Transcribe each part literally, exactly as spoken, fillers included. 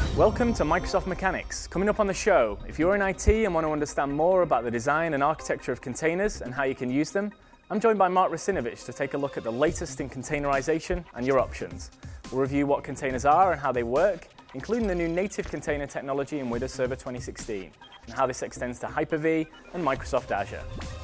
Welcome to Microsoft Mechanics. Coming up on the show, if you're in I T and want to understand more about the design and architecture of containers and how you can use them, I'm joined by Mark Russinovich to take a look at the latest in containerization and your options. We'll review what containers are and how they work, including the new native container technology in Windows Server twenty sixteen, and how this extends to Hyper-V and Microsoft Azure.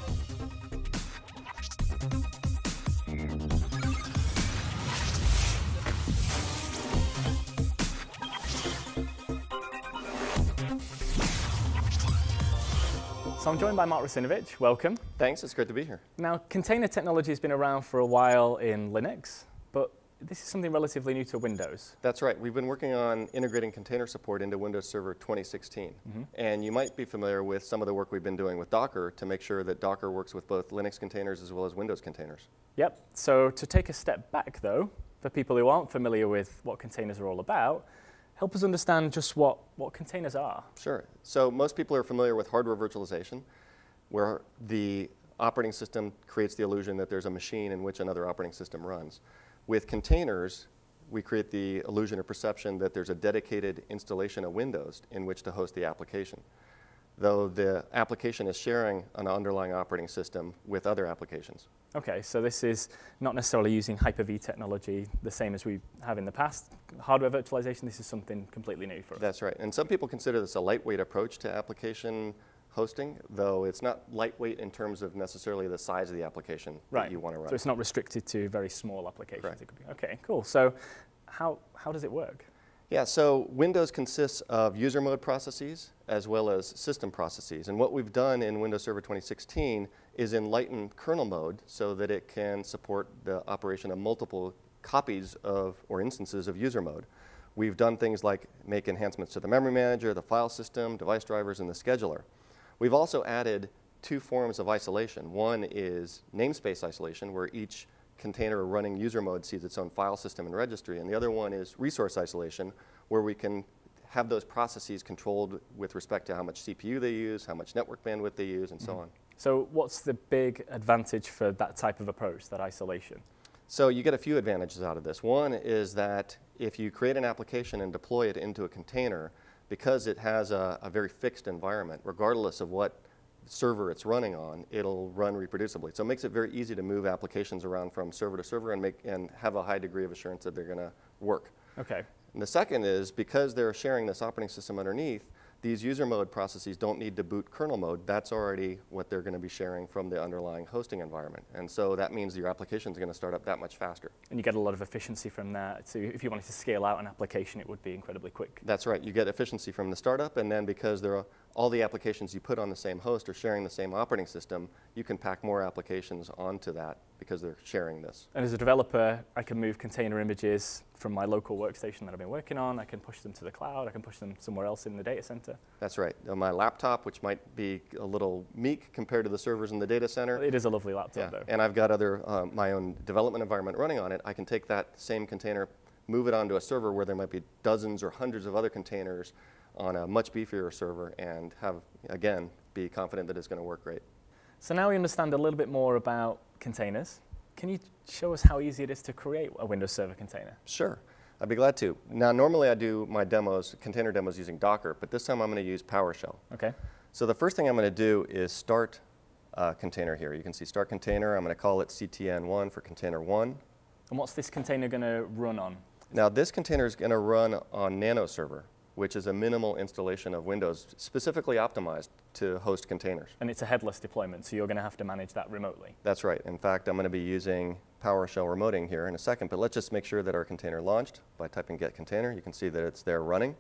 So I'm joined by Mark Russinovich. Welcome. Thanks, it's great to be here. Now, container technology has been around for a while in Linux, but this is something relatively new to Windows. That's right. We've been working on integrating container support into Windows Server twenty sixteen. Mm-hmm. And you might be familiar with some of the work we've been doing with Docker to make sure that Docker works with both Linux containers as well as Windows containers. Yep. So to take a step back, though, for people who aren't familiar with what containers are all about, help us understand just what, what containers are. Sure. So most people are familiar with hardware virtualization, where the operating system creates the illusion that there's a machine in which another operating system runs. With containers, we create the illusion or perception that there's a dedicated installation of Windows in which to host the application, though the application is sharing an underlying operating system with other applications. Okay, so this is not necessarily using Hyper-V technology the same as we have in the past. Hardware virtualization, this is something completely new for us. That's right, and some people consider this a lightweight approach to application hosting, though it's not lightweight in terms of necessarily the size of the application right. that you want to run. So it's not restricted to very small applications. Correct. It could be. Okay, cool. So how, how does it work? Yeah, so Windows consists of user mode processes as well as system processes. And what we've done in Windows Server twenty sixteen is enlighten kernel mode so that it can support the operation of multiple copies of or instances of user mode. We've done things like make enhancements to the memory manager, the file system, device drivers, and the scheduler. We've also added two forms of isolation. One is namespace isolation, where each container running user mode sees its own file system and registry, and the other one is resource isolation, where we can have those processes controlled with respect to how much C P U they use, how much network bandwidth they use, and so mm-hmm. on. So what's the big advantage for that type of approach, that isolation? So you get a few advantages out of this. One is that if you create an application and deploy it into a container, because it has a, a very fixed environment, regardless of what server it's running on, it'll run reproducibly. So it makes it very easy to move applications around from server to server and make and have a high degree of assurance that they're going to work. Okay. And the second is because they're sharing this operating system underneath, these user mode processes don't need to boot kernel mode. That's already what they're going to be sharing from the underlying hosting environment. And so that means your application is going to start up that much faster. And you get a lot of efficiency from that. So if you wanted to scale out an application, it would be incredibly quick. That's right. You get efficiency from the startup, and then because there are all the applications you put on the same host are sharing the same operating system, you can pack more applications onto that because they're sharing this. And as a developer, I can move container images from my local workstation that I've been working on. I can push them to the cloud. I can push them somewhere else in the data center. That's right. On my laptop, which might be a little meek compared to the servers in the data center. It is a lovely laptop, yeah. though. And I've got other uh, my own development environment running on it. I can take that same container, move it onto a server where there might be dozens or hundreds of other containers on a much beefier server and have, again, be confident that it's going to work great. So now we understand a little bit more about containers. Can you show us how easy it is to create a Windows Server container? Sure. I'd be glad to. Now, normally I do my demos, container demos using Docker, but this time I'm going to use PowerShell. Okay. So the first thing I'm going to do is start a container here. You can see start container. I'm going to call it C T N one for container one. And what's this container going to run on? Now, this container is going to run on NanoServer, which is a minimal installation of Windows specifically optimized to host containers. And it's a headless deployment, so you're going to have to manage that remotely. That's right. In fact, I'm going to be using PowerShell remoting here in a second, but let's just make sure that our container launched by typing get container. You can see that it's there running.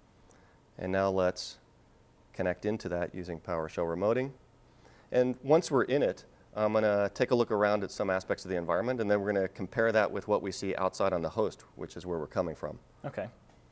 And now let's connect into that using PowerShell remoting. And once we're in it, I'm going to take a look around at some aspects of the environment, and then we're going to compare that with what we see outside on the host, which is where we're coming from. Okay.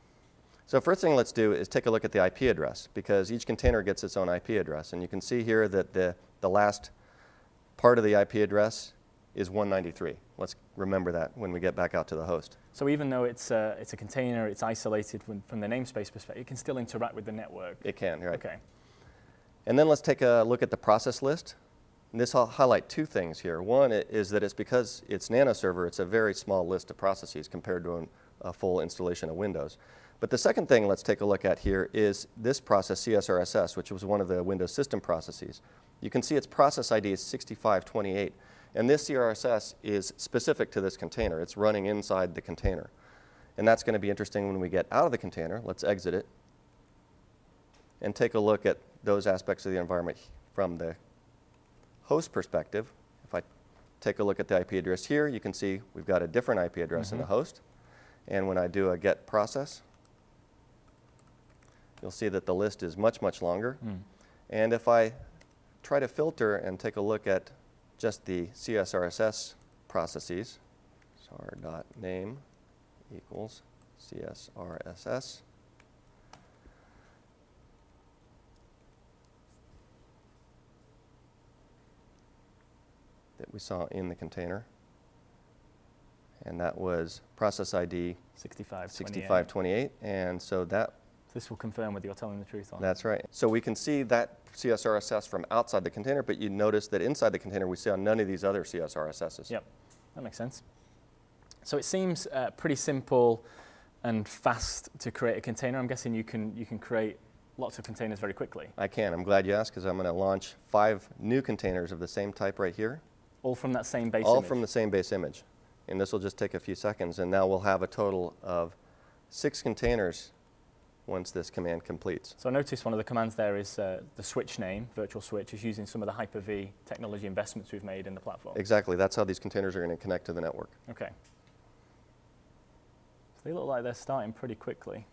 So first thing let's do is take a look at the I P address, because each container gets its own I P address. And you can see here that the, the last part of the I P address is one ninety-three. Let's remember that when we get back out to the host. So even though it's a, it's a container, it's isolated from, from the namespace perspective, it can still interact with the network. It can, right. Okay. And then let's take a look at the process list. And this will highlight two things here. One is that it's because it's NanoServer, it's a very small list of processes compared to an, a full installation of Windows. But the second thing let's take a look at here is this process, C S R S S, which was one of the Windows system processes. You can see its process I D is sixty-five twenty-eight. And this C S R S S is specific to this container. It's running inside the container. And that's going to be interesting when we get out of the container. Let's exit it and take a look at those aspects of the environment from the host perspective. If I take a look at the I P address here, you can see we've got a different I P address mm-hmm. in the host. And when I do a get process, you'll see that the list is much, much longer. Mm. And if I try to filter and take a look at just the C S R S S processes, sar.name equals C S R S S. That we saw in the container. And that was process I D sixty-five twenty-eight. And so that this will confirm whether you're telling the truth on. That's right. So we can see that C S R S S from outside the container, but you notice that inside the container we see none of these other C S R S Ss. Yep, that makes sense. So it seems uh, pretty simple and fast to create a container. I'm guessing you can you can create lots of containers very quickly. I can. I'm glad you asked, because I'm going to launch five new containers of the same type right here. All from that same base All image? from the same base image. And this will just take a few seconds, and now we'll have a total of six containers once this command completes. So I noticed one of the commands there is uh, the switch name, virtual switch, is using some of the Hyper-V technology investments we've made in the platform. Exactly. That's how these containers are going to connect to the network. Okay. So they look like they're starting pretty quickly.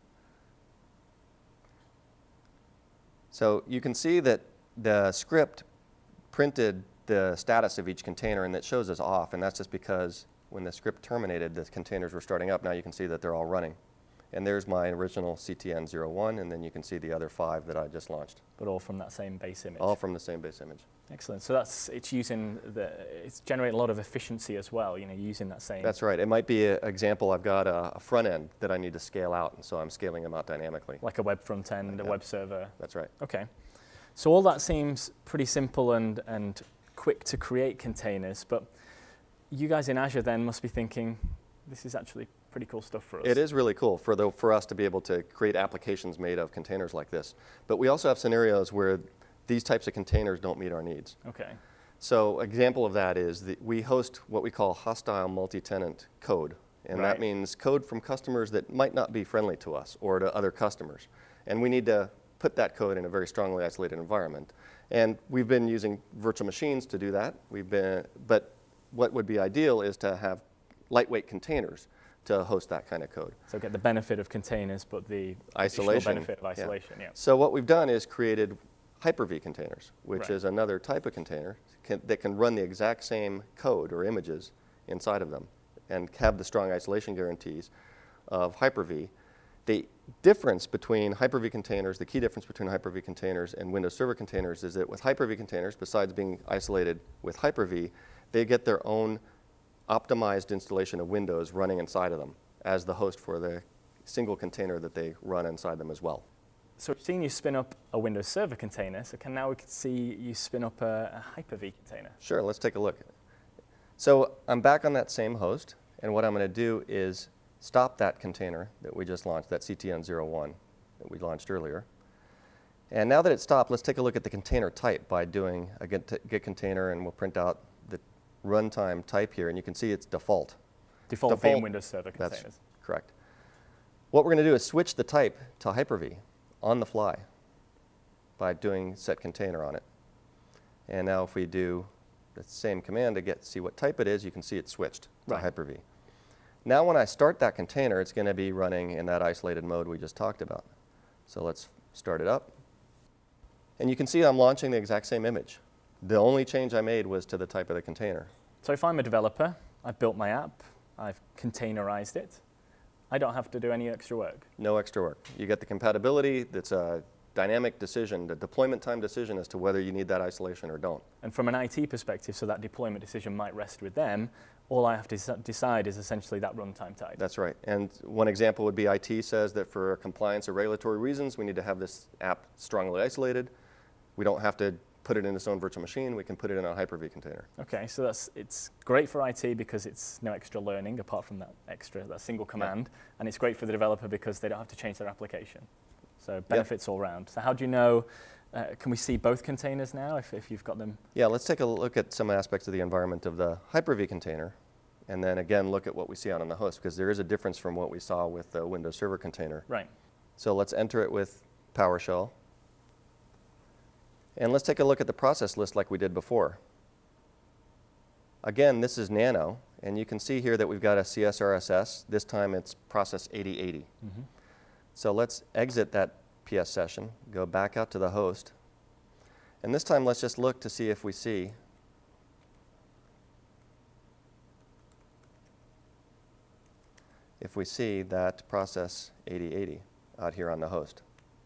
So you can see that the script printed the status of each container, and that shows us off, and that's just because when the script terminated, the containers were starting up. Now you can see that they're all running. And there's my original C T N zero one, and then you can see the other five that I just launched. But all from that same base image? All from the same base image. Excellent. So that's, it's using the, it's generating a lot of efficiency as well, you know, using that same. That's right. It might be an example, I've got a, a front end that I need to scale out, and so I'm scaling them out dynamically. Like a web front end, like a that. web server. That's right. Okay. So all that seems pretty simple and, and quick to create containers, but you guys in Azure then must be thinking, this is actually pretty cool stuff for us. It is really cool for, the, for us to be able to create applications made of containers like this. But we also have scenarios where these types of containers don't meet our needs. Okay. So example of that is that we host what we call hostile multi-tenant code. And right. that means code from customers that might not be friendly to us or to other customers. And we need to put that code in a very strongly isolated environment. And we've been using virtual machines to do that. We've been, but what would be ideal is to have lightweight containers to host that kind of code. So get the benefit of containers, but the isolation benefit of isolation. Yeah. Yeah. So what we've done is created Hyper-V containers, which right. is another type of container can, that can run the exact same code or images inside of them and have the strong isolation guarantees of Hyper-V. The difference between Hyper-V containers, the key difference between Hyper-V containers and Windows Server containers is that with Hyper-V containers, besides being isolated with Hyper-V, they get their own optimized installation of Windows running inside of them as the host for the single container that they run inside them as well. So we've seen you spin up a Windows Server container, so can now we can see you spin up a, a Hyper-V container. Sure, let's take a look. So I'm back on that same host, and what I'm going to do is stop that container that we just launched, that C T N zero one that we launched earlier. And now that it's stopped, let's take a look at the container type by doing a get, get container, and we'll print out the runtime type here, and you can see it's default. Default, default being Windows Server containers. That's correct. What we're going to do is switch the type to Hyper-V on the fly by doing set container on it. And now if we do the same command to get see what type it is, you can see it's switched to right. Hyper-V. Now when I start that container, it's going to be running in that isolated mode we just talked about. So let's start it up. And you can see I'm launching the exact same image. The only change I made was to the type of the container. So if I'm a developer, I've built my app, I've containerized it, I don't have to do any extra work. No extra work. You get the compatibility. That's a dynamic decision, the deployment time decision as to whether you need that isolation or don't. And from an I T perspective, so that deployment decision might rest with them, all I have to decide is essentially that runtime type. That's right. And one example would be I T says that for compliance or regulatory reasons, we need to have this app strongly isolated. We don't have to put it in its own virtual machine. We can put it in a Hyper-V container. Okay, so that's it's great for I T because it's no extra learning apart from that extra, that single command. Yep. And it's great for the developer because they don't have to change their application. So benefits yep. all round. So how do you know, uh, can we see both containers now if, if you've got them? Yeah, let's take a look at some aspects of the environment of the Hyper-V container. And then again, look at what we see out on the host, because there is a difference from what we saw with the Windows Server container. Right. So let's enter it with PowerShell. And let's take a look at the process list like we did before. Again, this is Nano, and you can see here that we've got a C S R S S. This time it's process eighty eighty. Mm-hmm. So let's exit that P S session, go back out to the host. And this time let's just look to see if we see if we see that process eighty eighty out here on the host.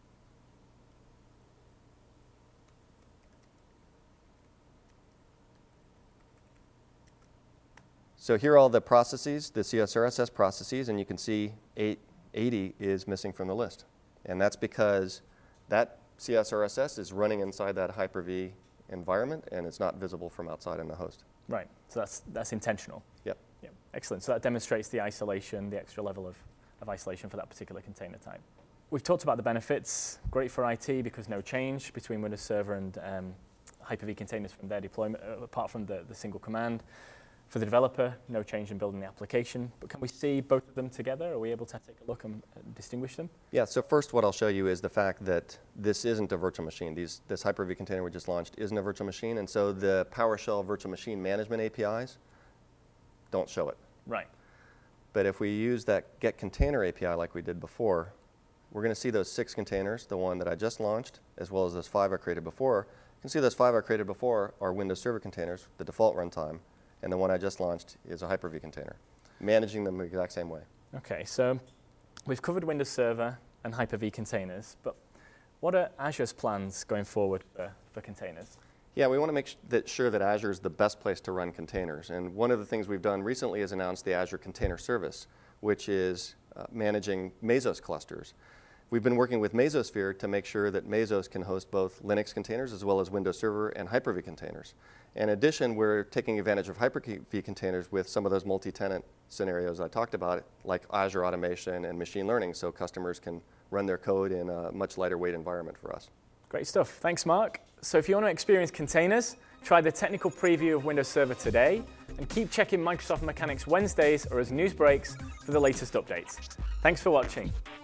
So here are all the processes, the C S R S S processes, and you can see eight eighty is missing from the list. And that's because that C S R S S is running inside that Hyper-V environment, and it's not visible from outside in the host. Right, so that's, that's intentional. Yep. Yep. Excellent, so that demonstrates the isolation, the extra level of, of isolation for that particular container type. We've talked about the benefits, great for I T because no change between Windows Server and um, Hyper-V containers from their deployment, uh, apart from the, the single command. For the developer, no change in building the application, but can we see both of them together? Are we able to take a look and uh, distinguish them? Yeah, so first what I'll show you is the fact that this isn't a virtual machine. These, this Hyper-V container we just launched isn't a virtual machine, and so the PowerShell virtual machine management A P Is don't show it. Right. But if we use that get container A P I like we did before, we're going to see those six containers, the one that I just launched, as well as those five I created before. You can see those five I created before are Windows Server containers, the default runtime. And the one I just launched is a Hyper-V container, managing them the exact same way. Okay, so we've covered Windows Server and Hyper-V containers, but what are Azure's plans going forward for, for containers? Yeah, we want to make sh that sure that Azure is the best place to run containers. And one of the things we've done recently is announced the Azure Container Service, which is uh, managing Mesos clusters. We've been working with Mesosphere to make sure that Mesos can host both Linux containers as well as Windows Server and Hyper-V containers. In addition, we're taking advantage of Hyper-V containers with some of those multi-tenant scenarios I talked about, like Azure Automation and machine learning, so customers can run their code in a much lighter weight environment for us. Great stuff. Thanks, Mark. So if you want to experience containers, try the technical preview of Windows Server today, and keep checking Microsoft Mechanics Wednesdays or as news breaks for the latest updates. Thanks for watching.